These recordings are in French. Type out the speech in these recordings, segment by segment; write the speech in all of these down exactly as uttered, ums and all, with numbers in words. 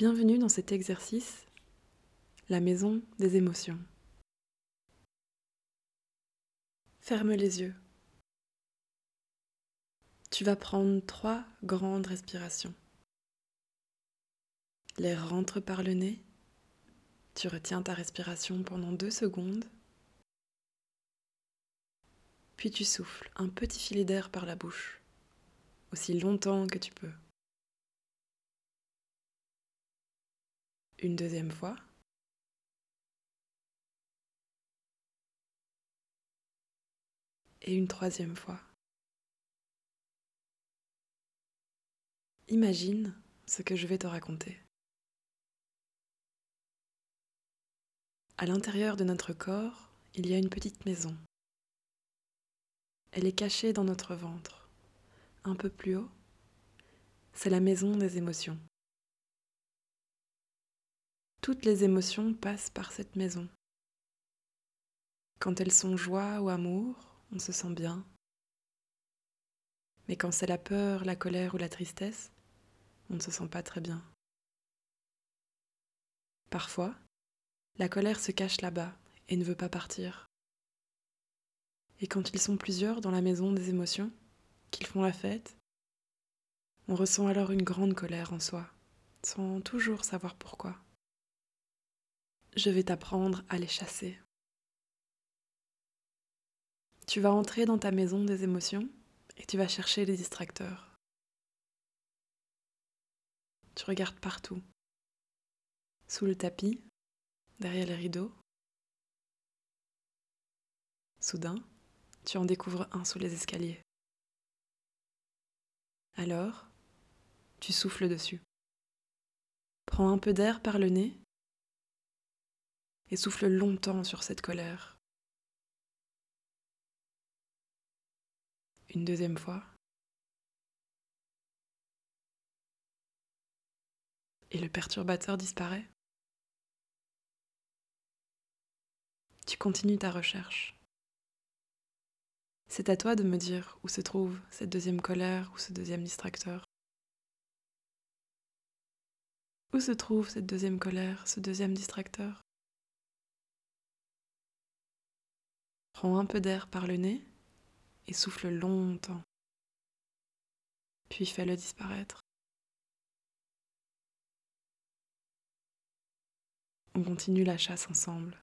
Bienvenue dans cet exercice, la maison des émotions. Ferme les yeux. Tu vas prendre trois grandes respirations. L'air rentre par le nez. Tu retiens ta respiration pendant deux secondes. Puis tu souffles un petit filet d'air par la bouche, aussi longtemps que tu peux. Une deuxième fois. Et une troisième fois. Imagine ce que je vais te raconter. À l'intérieur de notre corps, il y a une petite maison. Elle est cachée dans notre ventre. Un peu plus haut, c'est la maison des émotions. Toutes les émotions passent par cette maison. Quand elles sont joie ou amour, on se sent bien. Mais quand c'est la peur, la colère ou la tristesse, on ne se sent pas très bien. Parfois, la colère se cache là-bas et ne veut pas partir. Et quand ils sont plusieurs dans la maison des émotions, qu'ils font la fête, on ressent alors une grande colère en soi, sans toujours savoir pourquoi. Je vais t'apprendre à les chasser. Tu vas entrer dans ta maison des émotions et tu vas chercher les distracteurs. Tu regardes partout, sous le tapis, derrière les rideaux. Soudain, tu en découvres un sous les escaliers. Alors, tu souffles dessus. Prends un peu d'air par le nez et souffle longtemps sur cette colère. Une deuxième fois. Et le perturbateur disparaît. Tu continues ta recherche. C'est à toi de me dire où se trouve cette deuxième colère ou ce deuxième distracteur. Où se trouve cette deuxième colère, ce deuxième distracteur? Prends un peu d'air par le nez et souffle longtemps. Puis fais-le disparaître. On continue la chasse ensemble.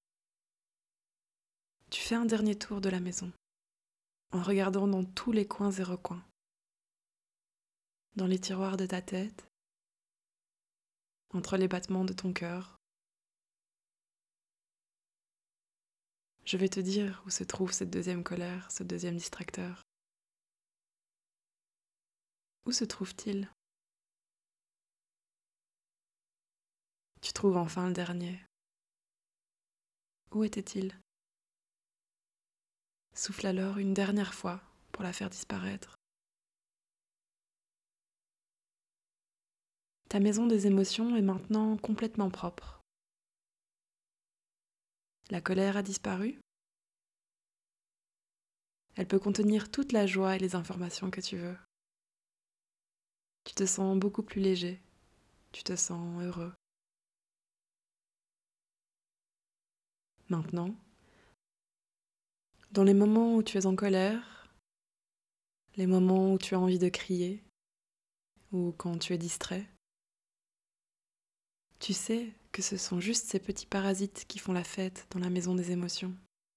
Tu fais un dernier tour de la maison, en regardant dans tous les coins et recoins. Dans les tiroirs de ta tête, entre les battements de ton cœur. Je vais te dire où se trouve cette deuxième colère, ce deuxième distracteur. Où se trouve-t-il? Tu trouves enfin le dernier. Où était-il? Souffle alors une dernière fois pour la faire disparaître. Ta maison des émotions est maintenant complètement propre. La colère a disparu. Elle peut contenir toute la joie et les informations que tu veux. Tu te sens beaucoup plus léger. Tu te sens heureux. Maintenant, dans les moments où tu es en colère, les moments où tu as envie de crier, ou quand tu es distrait, tu sais que ce sont juste ces petits parasites qui font la fête dans la maison des émotions.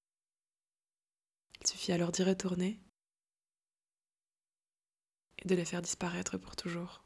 Il suffit alors d'y retourner et de les faire disparaître pour toujours.